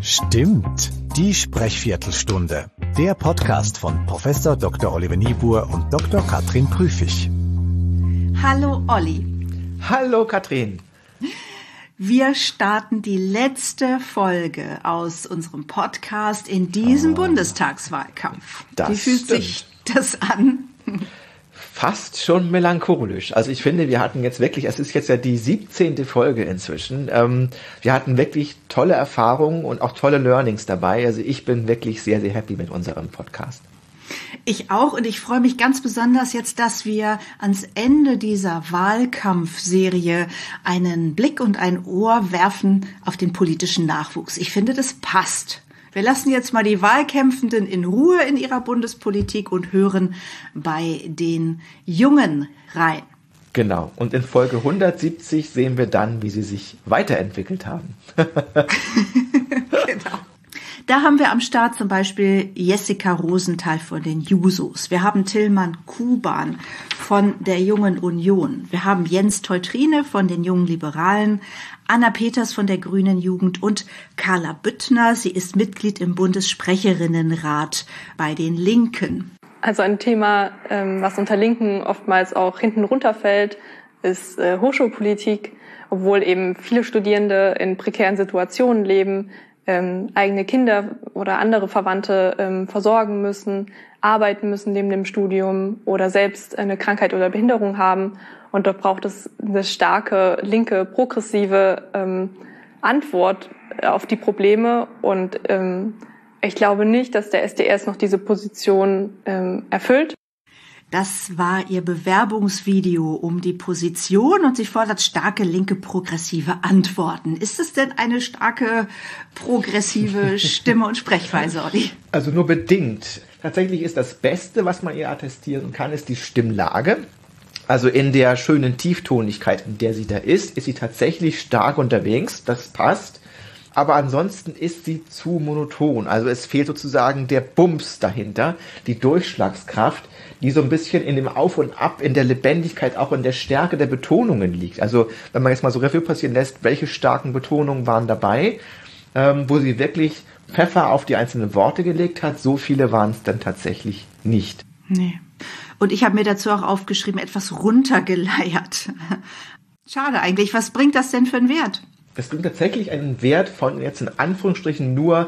Stimmt, die Sprechviertelstunde. Der Podcast von Prof. Dr. Oliver Niebuhr und Dr. Katrin Prüfig. Hallo Olli. Hallo Katrin. Wir starten die letzte Folge aus unserem Podcast in diesem Bundestagswahlkampf. Wie fühlt sich das an? Fast schon melancholisch. Also ich finde, wir hatten jetzt wirklich, es ist jetzt ja die 17. Folge inzwischen. Wir hatten wirklich tolle Erfahrungen und auch tolle Learnings dabei. Also ich bin wirklich sehr, sehr happy mit unserem Podcast. Ich auch, und ich freue mich ganz besonders jetzt, dass wir ans Ende dieser Wahlkampfserie einen Blick und ein Ohr werfen auf den politischen Nachwuchs. Ich finde, das passt. Wir lassen jetzt mal die Wahlkämpfenden in Ruhe in ihrer Bundespolitik und hören bei den Jungen rein. Genau. Und in Folge 170 sehen wir dann, wie sie sich weiterentwickelt haben. Genau. Da haben wir am Start zum Beispiel Jessica Rosenthal von den Jusos. Wir haben Tillmann Kuban von der Jungen Union. Wir haben Jens Teutrine von den Jungen Liberalen, Anna Peters von der Grünen Jugend und Carla Büttner. Sie ist Mitglied im Bundessprecherinnenrat bei den Linken. Also ein Thema, was unter Linken oftmals auch hinten runterfällt, ist Hochschulpolitik, obwohl eben viele Studierende in prekären Situationen leben, eigene Kinder oder andere Verwandte versorgen müssen, arbeiten müssen neben dem Studium oder selbst eine Krankheit oder Behinderung haben. Und dort braucht es eine starke, linke, progressive Antwort auf die Probleme. Und ich glaube nicht, dass der SDS noch diese Position erfüllt. Das war ihr Bewerbungsvideo um die Position und sie fordert starke linke progressive Antworten. Ist es denn eine starke progressive Stimme und Sprechweise, Olli? Also nur bedingt. Tatsächlich ist das Beste, was man ihr attestieren kann, ist die Stimmlage. Also in der schönen Tieftonigkeit, in der sie da ist sie tatsächlich stark unterwegs. Das passt. Aber ansonsten ist sie zu monoton. Also es fehlt sozusagen der Bums dahinter, die Durchschlagskraft, die so ein bisschen in dem Auf und Ab, in der Lebendigkeit, auch in der Stärke der Betonungen liegt. Also wenn man jetzt mal so Revue passieren lässt, welche starken Betonungen waren dabei, wo sie wirklich Pfeffer auf die einzelnen Worte gelegt hat, so viele waren es dann tatsächlich nicht. Nee. Und ich habe mir dazu auch aufgeschrieben, etwas runtergeleiert. Schade eigentlich. Was bringt das denn für einen Wert? Das bringt tatsächlich einen Wert von jetzt in Anführungsstrichen nur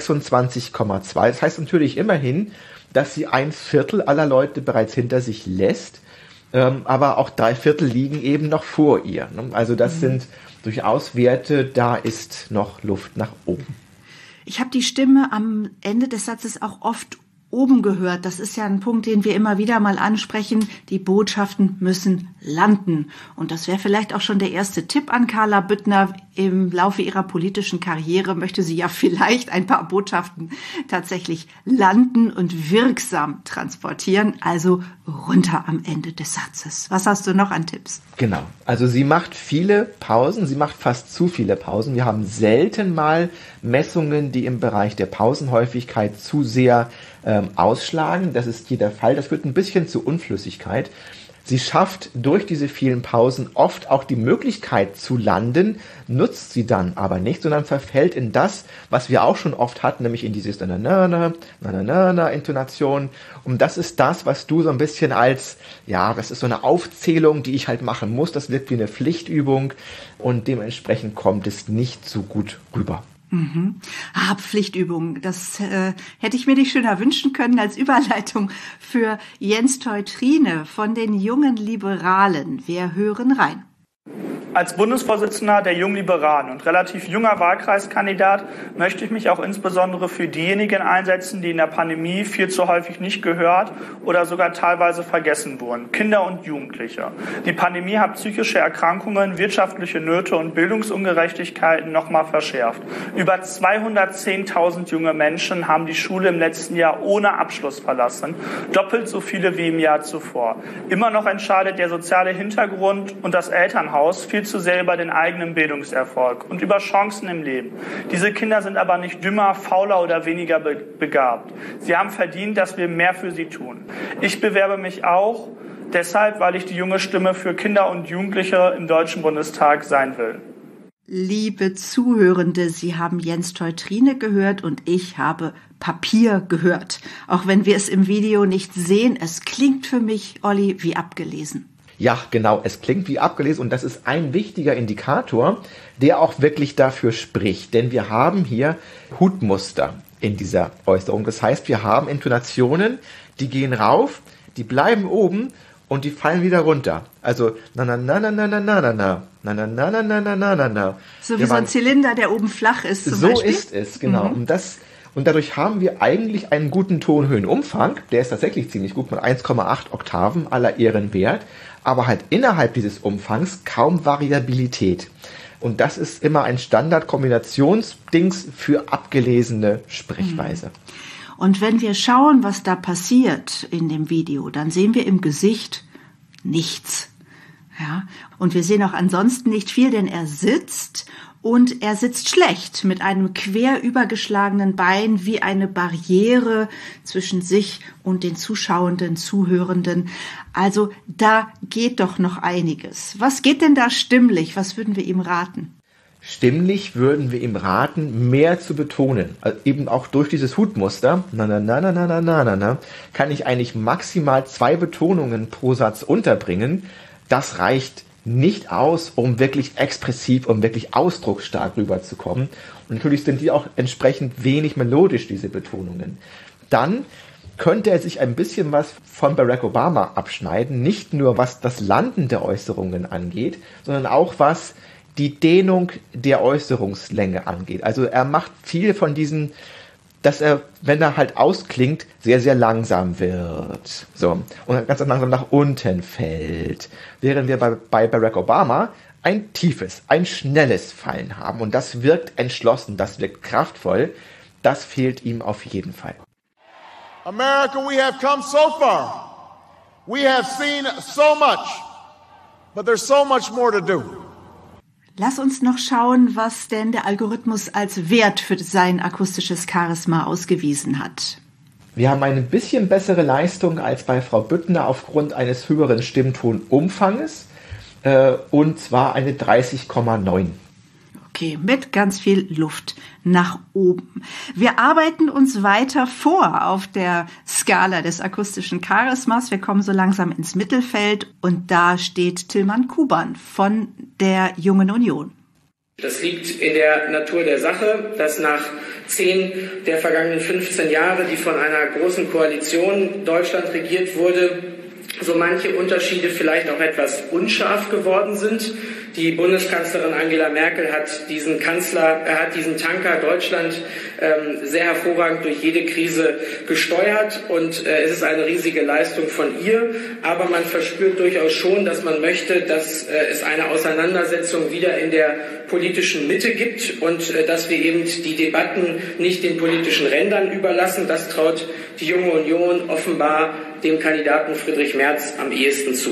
26,2. Das heißt natürlich immerhin, dass sie 1/4 aller Leute bereits hinter sich lässt, aber auch 3/4 liegen eben noch vor ihr. Also das sind durchaus Werte, da ist noch Luft nach oben. Ich habe die Stimme am Ende des Satzes auch oft oben gehört. Das ist ja ein Punkt, den wir immer wieder mal ansprechen. Die Botschaften müssen landen. Und das wäre vielleicht auch schon der erste Tipp an Carla Büttner. Im Laufe ihrer politischen Karriere möchte sie ja vielleicht ein paar Botschaften tatsächlich landen und wirksam transportieren. Also runter am Ende des Satzes. Was hast du noch an Tipps? Genau. Also sie macht viele Pausen. Sie macht fast zu viele Pausen. Wir haben selten mal Messungen, die im Bereich der Pausenhäufigkeit zu sehr ausschlagen. Das ist hier der Fall. Das führt ein bisschen zu Unflüssigkeit. Sie schafft durch diese vielen Pausen oft auch die Möglichkeit zu landen, nutzt sie dann aber nicht, sondern verfällt in das, was wir auch schon oft hatten, nämlich in dieses Na-na-na-na-na-Intonation. Und das ist das, was du so ein bisschen als, ja, das ist so eine Aufzählung, die ich halt machen muss. Das wirkt wie eine Pflichtübung und dementsprechend kommt es nicht so gut rüber. Pflichtübung, das hätte ich mir nicht schöner wünschen können als Überleitung für Jens Teutrine von den Jungen Liberalen. Wir hören rein. Als Bundesvorsitzender der Jungen Liberalen und relativ junger Wahlkreiskandidat möchte ich mich auch insbesondere für diejenigen einsetzen, die in der Pandemie viel zu häufig nicht gehört oder sogar teilweise vergessen wurden. Kinder und Jugendliche. Die Pandemie hat psychische Erkrankungen, wirtschaftliche Nöte und Bildungsungerechtigkeiten nochmal verschärft. Über 210.000 junge Menschen haben die Schule im letzten Jahr ohne Abschluss verlassen. Doppelt so viele wie im Jahr zuvor. Immer noch entscheidet der soziale Hintergrund und das Elternhaus viel zu sehr über den eigenen Bildungserfolg und über Chancen im Leben. Diese Kinder sind aber nicht dümmer, fauler oder weniger begabt. Sie haben verdient, dass wir mehr für sie tun. Ich bewerbe mich auch deshalb, weil ich die junge Stimme für Kinder und Jugendliche im Deutschen Bundestag sein will. Liebe Zuhörende, Sie haben Jens Teutrine gehört und ich habe Papier gehört. Auch wenn wir es im Video nicht sehen, es klingt für mich, Olli, wie abgelesen. Ja, genau, es klingt wie abgelesen und das ist ein wichtiger Indikator, der auch wirklich dafür spricht. Denn wir haben hier Hutmuster in dieser Äußerung. Das heißt, wir haben Intonationen, die gehen rauf, die bleiben oben und die fallen wieder runter. Also na na na na na na na na na na na na na na na na na. So wie so ein Zylinder, der oben flach ist zum Beispiel. So ist es, genau. Und dadurch haben wir eigentlich einen guten Tonhöhenumfang. Der ist tatsächlich ziemlich gut mit 1,8 Oktaven, aller Ehren wert. Aber halt innerhalb dieses Umfangs kaum Variabilität. Und das ist immer ein Standard-Kombinationsdings für abgelesene Sprechweise. Und wenn wir schauen, was da passiert in dem Video, dann sehen wir im Gesicht nichts. Ja? Und wir sehen auch ansonsten nicht viel, denn er sitzt und er sitzt schlecht mit einem quer übergeschlagenen Bein wie eine Barriere zwischen sich und den zuschauenden, Zuhörenden. Also da geht doch noch einiges. Was geht denn da stimmlich? Was würden wir ihm raten? Stimmlich würden wir ihm raten, mehr zu betonen. Also eben auch durch dieses Hutmuster, na na na na na na na na, kann ich eigentlich maximal 2 Betonungen pro Satz unterbringen. Das reicht nicht aus, um wirklich expressiv, um wirklich ausdrucksstark rüberzukommen. Und natürlich sind die auch entsprechend wenig melodisch, diese Betonungen. Dann könnte er sich ein bisschen was von Barack Obama abschneiden, nicht nur was das Landen der Äußerungen angeht, sondern auch was die Dehnung der Äußerungslänge angeht. Also er macht viel von diesen, dass er, wenn er halt ausklingt, sehr, sehr langsam wird. So. Und ganz langsam nach unten fällt. Während wir bei Barack Obama ein tiefes, ein schnelles Fallen haben. Und das wirkt entschlossen, das wirkt kraftvoll. Das fehlt ihm auf jeden Fall. America, we have come so far. We have seen so much. But there's so much more to do. Lass uns noch schauen, was denn der Algorithmus als Wert für sein akustisches Charisma ausgewiesen hat. Wir haben eine bisschen bessere Leistung als bei Frau Büttner aufgrund eines höheren Stimmtonumfanges, und zwar eine 30,9. Okay, mit ganz viel Luft nach oben. Wir arbeiten uns weiter vor auf der Skala des akustischen Charismas. Wir kommen so langsam ins Mittelfeld und da steht Tilman Kuban von der Jungen Union. Das liegt in der Natur der Sache, dass nach 10 der vergangenen 15 Jahre, die von einer großen Koalition Deutschland regiert wurde, so manche Unterschiede vielleicht auch etwas unscharf geworden sind. Die Bundeskanzlerin Angela Merkel hat diesen Tanker Deutschland sehr hervorragend durch jede Krise gesteuert und es ist eine riesige Leistung von ihr. Aber man verspürt durchaus schon, dass man möchte, dass es eine Auseinandersetzung wieder in der politischen Mitte gibt und dass wir eben die Debatten nicht den politischen Rändern überlassen. Das traut die Junge Union offenbar dem Kandidaten Friedrich Merz am ehesten zu.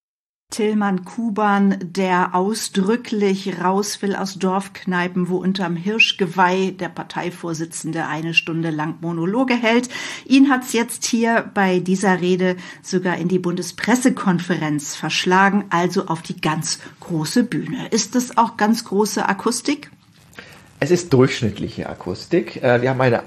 Tilman Kuban, der ausdrücklich raus will aus Dorfkneipen, wo unterm Hirschgeweih der Parteivorsitzende 1 Stunde lang Monologe hält. Ihn hat's jetzt hier bei dieser Rede sogar in die Bundespressekonferenz verschlagen, also auf die ganz große Bühne. Ist das auch ganz große Akustik? Es ist durchschnittliche Akustik. Wir haben eine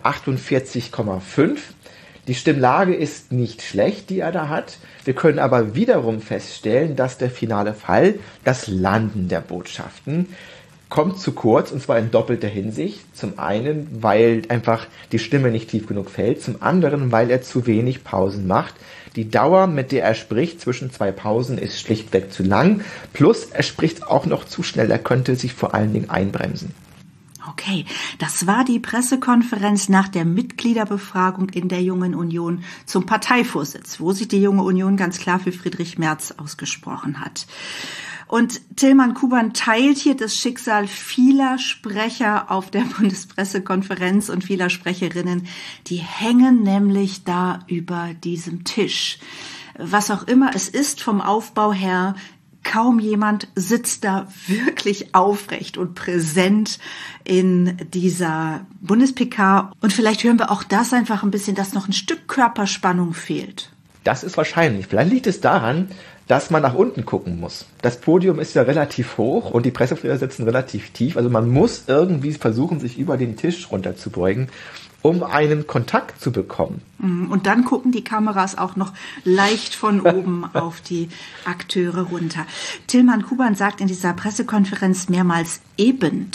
48,5. Die Stimmlage ist nicht schlecht, die er da hat. Wir können aber wiederum feststellen, dass der finale Fall, das Landen der Botschaften, kommt zu kurz, und zwar in doppelter Hinsicht. Zum einen, weil einfach die Stimme nicht tief genug fällt, zum anderen, weil er zu wenig Pausen macht. Die Dauer, mit der er spricht, zwischen 2 Pausen, ist schlichtweg zu lang. Plus, er spricht auch noch zu schnell, er könnte sich vor allen Dingen einbremsen. Okay, das war die Pressekonferenz nach der Mitgliederbefragung in der Jungen Union zum Parteivorsitz, wo sich die Junge Union ganz klar für Friedrich Merz ausgesprochen hat. Und Tilman Kuban teilt hier das Schicksal vieler Sprecher auf der Bundespressekonferenz und vieler Sprecherinnen. Die hängen nämlich da über diesem Tisch. Was auch immer es ist vom Aufbau her, kaum jemand sitzt da wirklich aufrecht und präsent in dieser Bundes-PK. Und vielleicht hören wir auch das einfach ein bisschen, dass noch ein Stück Körperspannung fehlt. Das ist wahrscheinlich. Vielleicht liegt es daran, dass man nach unten gucken muss. Das Podium ist ja relativ hoch und die Pressevertreter sitzen relativ tief. Also man muss irgendwie versuchen, sich über den Tisch runterzubeugen, um einen Kontakt zu bekommen. Und dann gucken die Kameras auch noch leicht von oben auf die Akteure runter. Tilman Kuban sagt in dieser Pressekonferenz mehrmals eben.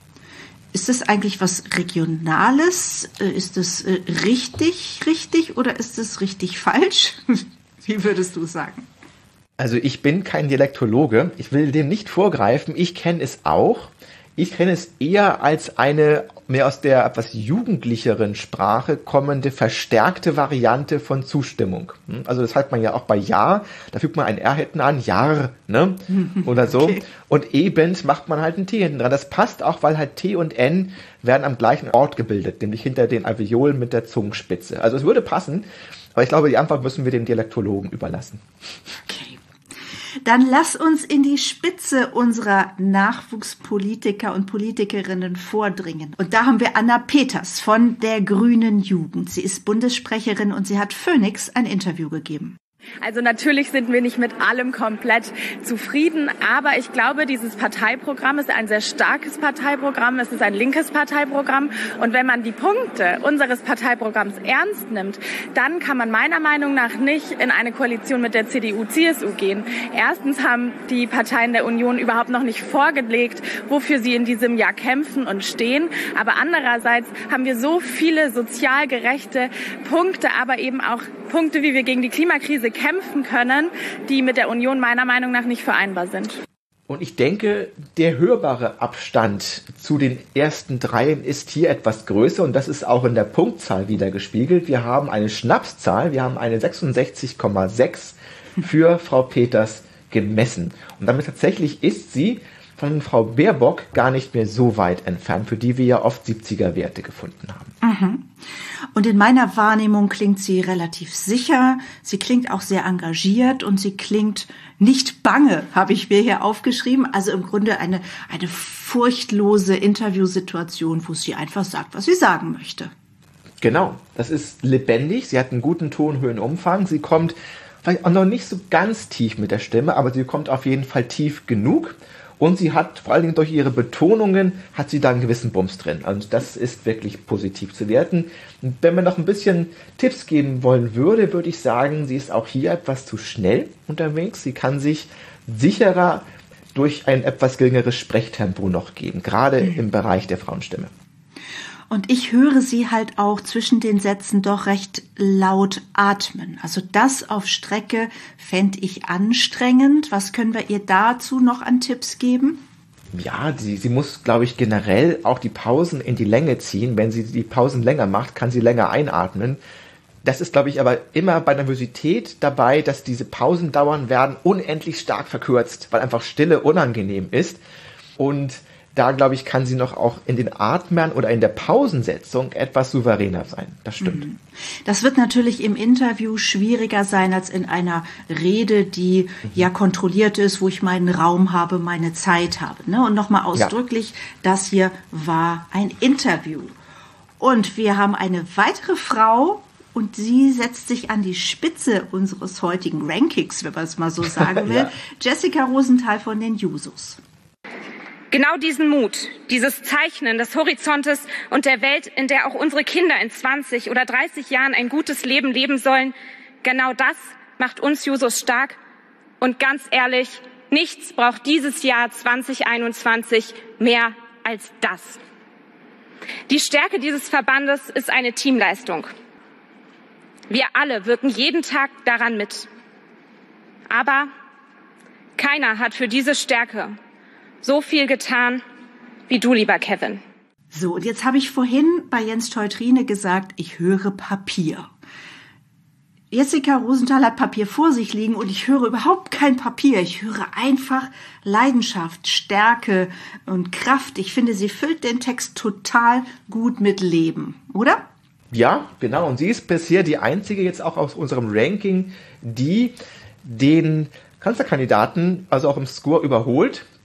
Ist das eigentlich was Regionales? Ist das richtig oder ist es richtig falsch? Wie würdest du sagen? Also ich bin kein Dialektologe, ich will dem nicht vorgreifen, ich kenne es auch. Ich kenne es eher als eine mehr aus der etwas jugendlicheren Sprache kommende verstärkte Variante von Zustimmung. Also das hat man ja auch bei Ja, da fügt man ein R hinten an, Jar, ne? Oder so. Okay. Und eben macht man halt ein T hinten dran. Das passt auch, weil halt T und N werden am gleichen Ort gebildet, nämlich hinter den Alveolen mit der Zungenspitze. Also es würde passen, aber ich glaube, die Antwort müssen wir dem Dialektologen überlassen. Okay. Dann lass uns in die Spitze unserer Nachwuchspolitiker und Politikerinnen vordringen. Und da haben wir Anna Peters von der Grünen Jugend. Sie ist Bundessprecherin und sie hat Phoenix ein Interview gegeben. Also natürlich sind wir nicht mit allem komplett zufrieden, aber ich glaube, dieses Parteiprogramm ist ein sehr starkes Parteiprogramm, es ist ein linkes Parteiprogramm und wenn man die Punkte unseres Parteiprogramms ernst nimmt, dann kann man meiner Meinung nach nicht in eine Koalition mit der CDU-CSU gehen. Erstens haben die Parteien der Union überhaupt noch nicht vorgelegt, wofür sie in diesem Jahr kämpfen und stehen, aber andererseits haben wir so viele sozial gerechte Punkte, aber eben auch Punkte, wie wir gegen die Klimakrise kämpfen können, die mit der Union meiner Meinung nach nicht vereinbar sind. Und ich denke, der hörbare Abstand zu den ersten dreien ist hier etwas größer und das ist auch in der Punktzahl wieder gespiegelt. Wir haben eine Schnapszahl, wir haben eine 66,6 für Frau Peters gemessen. Und damit tatsächlich ist sie von Frau Baerbock gar nicht mehr so weit entfernt, für die wir ja oft 70er-Werte gefunden haben. Und in meiner Wahrnehmung klingt sie relativ sicher, sie klingt auch sehr engagiert und sie klingt nicht bange, habe ich mir hier aufgeschrieben. Also im Grunde eine furchtlose Interviewsituation, wo sie einfach sagt, was sie sagen möchte. Genau, das ist lebendig, sie hat einen guten Tonhöhenumfang, sie kommt vielleicht auch noch nicht so ganz tief mit der Stimme, aber sie kommt auf jeden Fall tief genug. Und sie hat, vor allen Dingen durch ihre Betonungen, hat sie da einen gewissen Bums drin. Also das ist wirklich positiv zu werten. Und wenn man noch ein bisschen Tipps geben wollen würde, würde ich sagen, sie ist auch hier etwas zu schnell unterwegs. Sie kann sich sicherer durch ein etwas geringeres Sprechtempo noch geben, gerade im Bereich der Frauenstimme. Und ich höre sie halt auch zwischen den Sätzen doch recht laut atmen. Also das auf Strecke fände ich anstrengend. Was können wir ihr dazu noch an Tipps geben? Ja, sie muss, glaube ich, generell auch die Pausen in die Länge ziehen. Wenn sie die Pausen länger macht, kann sie länger einatmen. Das ist, glaube ich, aber immer bei Nervosität dabei, dass diese Pausendauern werden unendlich stark verkürzt, weil einfach Stille unangenehm ist. Und da, glaube ich, kann sie noch auch in den Atmern oder in der Pausensetzung etwas souveräner sein. Das stimmt. Das wird natürlich im Interview schwieriger sein als in einer Rede, die ja kontrolliert ist, wo ich meinen Raum habe, meine Zeit habe. Ne? Und nochmal ausdrücklich, das hier war ein Interview. Und wir haben eine weitere Frau, und sie setzt sich an die Spitze unseres heutigen Rankings, wenn man es mal so sagen will. Jessica Rosenthal von den Jusos. Genau diesen Mut, dieses Zeichnen des Horizontes und der Welt, in der auch unsere Kinder in 20 oder 30 Jahren ein gutes Leben leben sollen, genau das macht uns Jusos stark. Und ganz ehrlich, nichts braucht dieses Jahr 2021 mehr als das. Die Stärke dieses Verbandes ist eine Teamleistung. Wir alle wirken jeden Tag daran mit. Aber keiner hat für diese Stärke so viel getan wie du, lieber Kevin. So, und jetzt habe ich vorhin bei Jens Teutrine gesagt, ich höre Papier. Jessica Rosenthal hat Papier vor sich liegen und ich höre überhaupt kein Papier. Ich höre einfach Leidenschaft, Stärke und Kraft. Ich finde, sie füllt den Text total gut mit Leben, oder? Ja, genau. Und sie ist bisher die einzige jetzt auch aus unserem Ranking, die den Kanzlerkandidaten, also auch im Score überholt.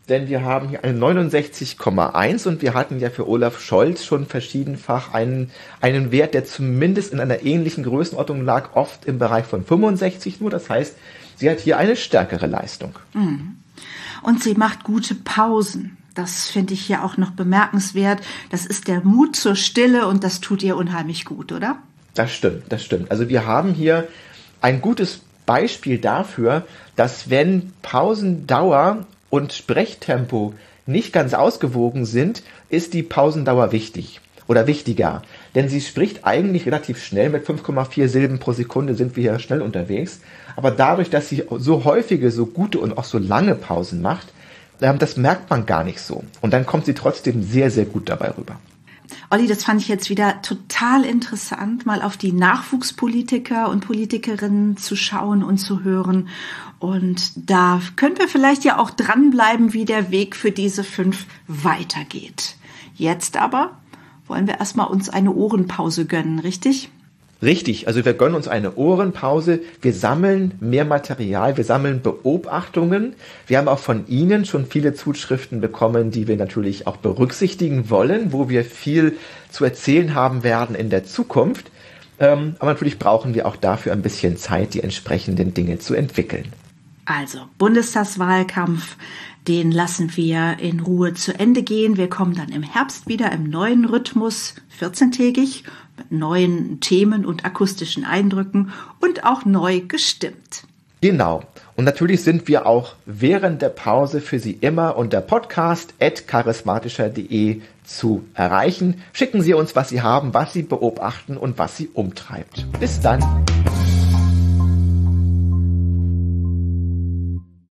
denn wir haben hier eine 69,1 und wir hatten ja für Olaf Scholz schon verschiedenfach einen Wert, der zumindest in einer ähnlichen Größenordnung lag, oft im Bereich von 65 nur. Das heißt, sie hat hier eine stärkere Leistung. Und sie macht gute Pausen. Das finde ich hier auch noch bemerkenswert. Das ist der Mut zur Stille und das tut ihr unheimlich gut, oder? Das stimmt. Also wir haben hier ein gutes Beispiel dafür, dass wenn Pausendauer und Sprechtempo nicht ganz ausgewogen sind, ist die Pausendauer wichtig oder wichtiger. Denn sie spricht eigentlich relativ schnell, mit 5,4 Silben pro Sekunde sind wir hier schnell unterwegs. Aber dadurch, dass sie so häufige, so gute und auch so lange Pausen macht, das merkt man gar nicht so. Und dann kommt sie trotzdem sehr, sehr gut dabei rüber. Olli, das fand ich jetzt wieder total interessant, mal auf die Nachwuchspolitiker und Politikerinnen zu schauen und zu hören. Und da können wir vielleicht ja auch dranbleiben, wie der Weg für diese 5 weitergeht. Jetzt aber wollen wir erstmal uns eine Ohrenpause gönnen, richtig? Richtig, also wir gönnen uns eine Ohrenpause, wir sammeln mehr Material, wir sammeln Beobachtungen. Wir haben auch von Ihnen schon viele Zuschriften bekommen, die wir natürlich auch berücksichtigen wollen, wo wir viel zu erzählen haben werden in der Zukunft. Aber natürlich brauchen wir auch dafür ein bisschen Zeit, die entsprechenden Dinge zu entwickeln. Also, Bundestagswahlkampf, den lassen wir in Ruhe zu Ende gehen. Wir kommen dann im Herbst wieder im neuen Rhythmus, 14-tägig, mit neuen Themen und akustischen Eindrücken und auch neu gestimmt. Genau. Und natürlich sind wir auch während der Pause für Sie immer unter podcast@charismatischer.de zu erreichen. Schicken Sie uns, was Sie haben, was Sie beobachten und was Sie umtreibt. Bis dann.